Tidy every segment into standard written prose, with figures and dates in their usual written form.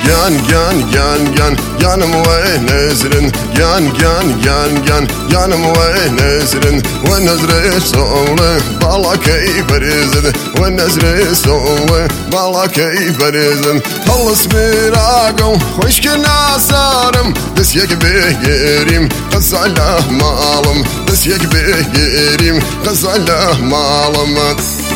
جان جانم وين نزرن جانم وين نزرن ونزر صوله بالا كي برزن ونزر صوله بالا كي برزن خلص براقو خوش كنا سارم دس يك بيريم قص على مالم دس يك بيريم قص على مالم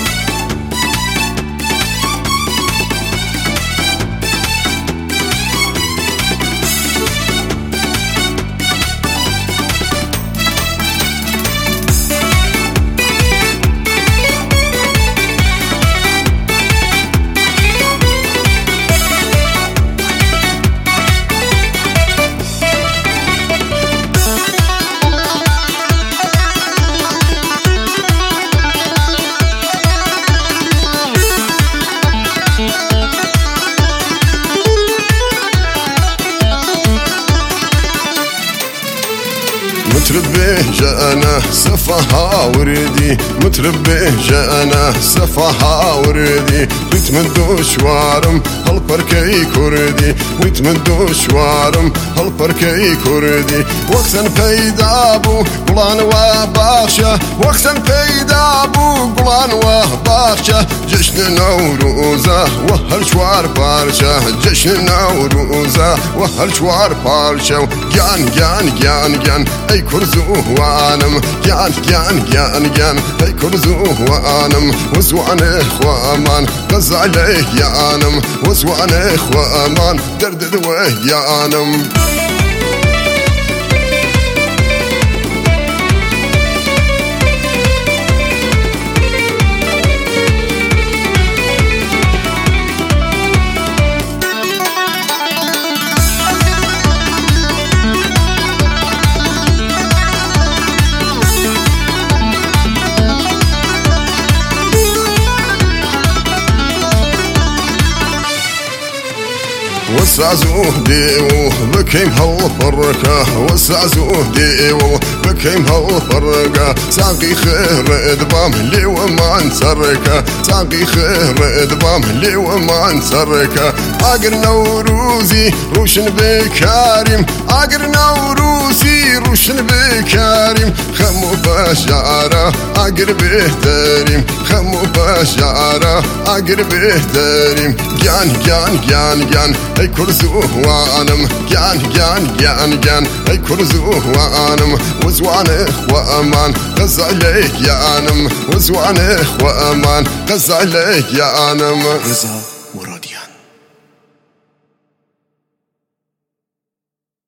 مترب به جانا صفها وردي مترب به جانا صفها وردي ويتمدو شوارم هالبركي كردي ويتمدو شوارم هالبركي كردي وقتا پیدا بو قلان وباشا وقتا پیدا بو قلان وباشا جشن نوروزه وهالشوار بارشا جشن نوروزه وهالشوار بارشا جان اي كرزوانم جان اي كرزوانم وسوان اخوامان غز عليه يانم وسوان اخوامان دردد ويانم وسعزوه ديو بكيم هالفرقة وسعزوه ديو بكيم هالفرقة ساقي خير ادبام لي وما نسركة ساقي خير ادبام لي وما نسركة اقر نوروزي روشن بكارم اقر نوروزي روشن بكارم خمو بشارة اقر بهتريم خمو بشارة اقر بهتريم جان اي كرزوانم جان اي كرزوانم وزوان اخوامان غز عليك يانم وزوان اخوامان غز عليك يانم